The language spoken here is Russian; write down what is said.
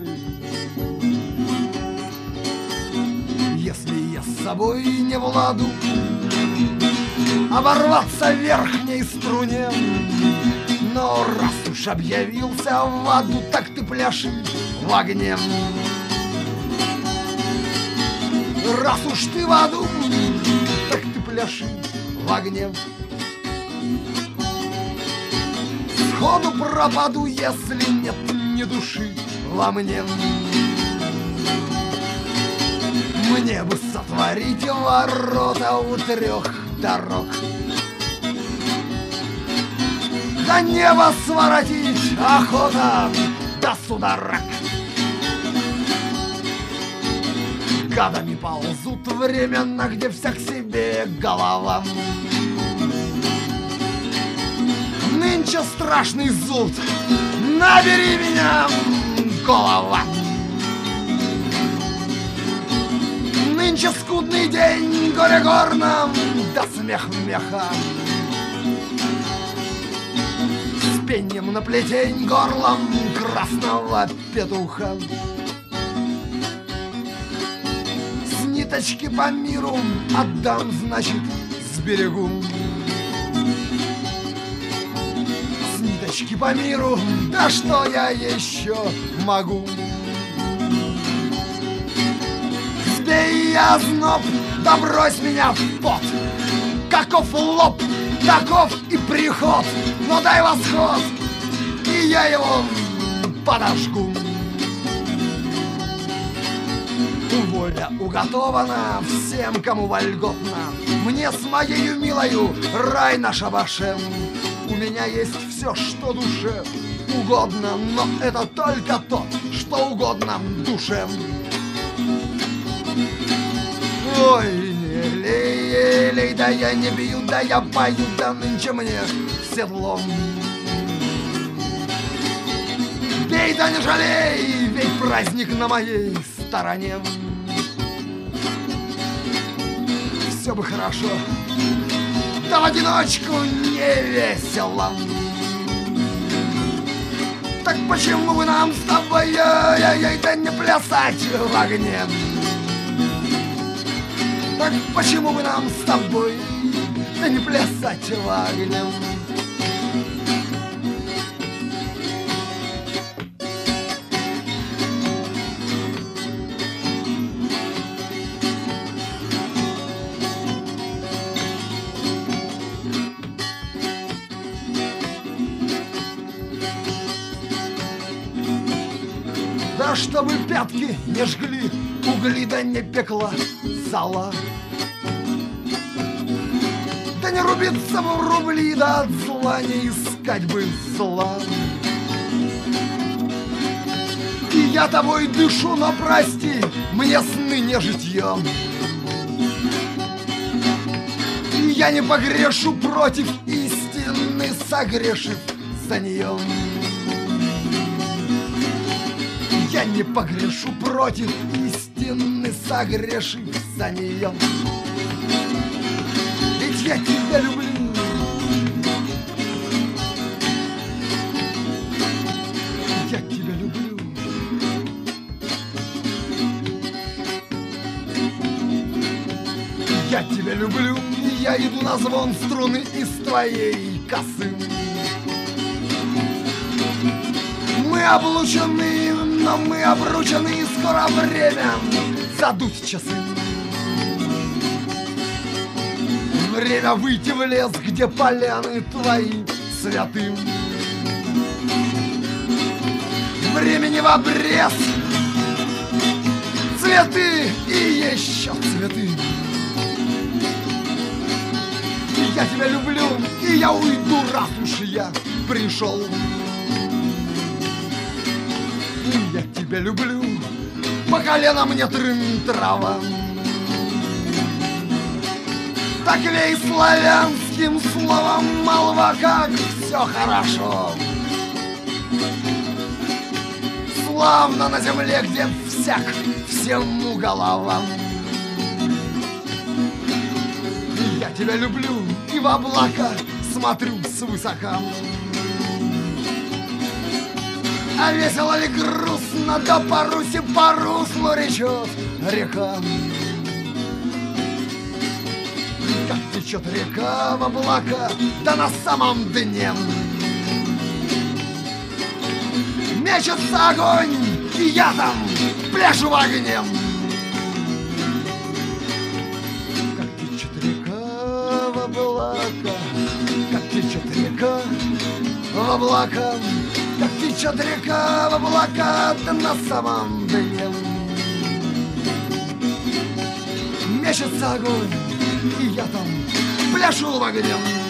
Если я с собой не владу оборваться в верхней струне, но раз уж объявился в аду, так ты пляши в огне. Раз уж ты в аду, так ты пляши в огне. Сходу пропаду, если нет ни души во мне. Мне бы сотворить ворота у 3 дорог, до неба своротить охота до судорог. Гадами ползут временно, где всяк себе голова. Нынче страшный зуд, набери меня, голова. Нынче скудный день, горе горном, да смех меха. С пеньем на плетень горлом красного петуха. С ниточки по миру отдам, значит, сберегу. С ниточки по миру, да что я еще могу? Сбей я зноб, да брось меня в пот. Каков лоб, таков и приход. Но дай восход, и я его подожгу. Воля уготована всем, кому вольготно. Мне с моею милою рай на шабаше. У меня есть все, что душе угодно, но это только то, что угодно душе. Ой, не лей, лей, да я не бью, да я пою, да нынче мне в седло. Бей, да не жалей, ведь праздник на моей стороне. Все бы хорошо, да в одиночку не весело. Так почему бы нам с тобой, да не плясать в огне? Так почему бы нам с тобой, да не плясать в огне? Да чтобы пятки не жгли угли, да не пекла зола. Да не рубиться бы в рубли, да от зла не искать бы зла. И я тобой дышу, но прости, мне сны не житьем. И я не погрешу против истины, согрешив за нее. Я не погрешу против истины, согрешив за нее. Ведь я тебя люблю. Я тебя люблю. Я тебя люблю, и я иду на звон струны из твоей косы. Мы облучены, но мы обручены, и скоро время задуть часы. Время выйти в лес, где поляны твои святы. Времени в обрез, цветы и еще цветы. Я тебя люблю, и я уйду, раз уж я пришел. Я тебя люблю, по колено мне трава. Так вей славянским словом молва, как все хорошо. Славно на земле, где всяк всему голова. Я тебя люблю, и в облака смотрю свысока. А весело ли грустно, да по Руси по руслу речет река. Как течет река в облака, да на самом дне мечется огонь, и я там пляшу в огне. Как течет река в облака, как течет река в облака, как течет река в облака, да на самом дне мечется огонь, и я там пляшу в огне.